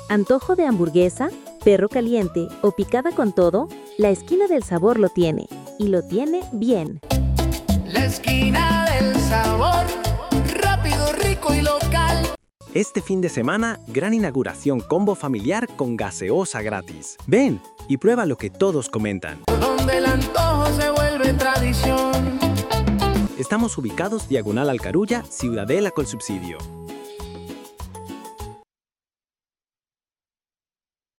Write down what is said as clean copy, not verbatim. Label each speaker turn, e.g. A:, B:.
A: Antojo de hamburguesa, perro caliente o picada con todo, la esquina del sabor lo tiene, y lo tiene bien.
B: La esquina del sabor, rápido, rico y local.
C: Este fin de semana, gran inauguración combo familiar con gaseosa gratis. Ven y prueba lo que todos comentan.
B: Donde el antojo se vuelve tradición.
C: Estamos ubicados diagonal Alcarulla, Ciudadela con subsidio.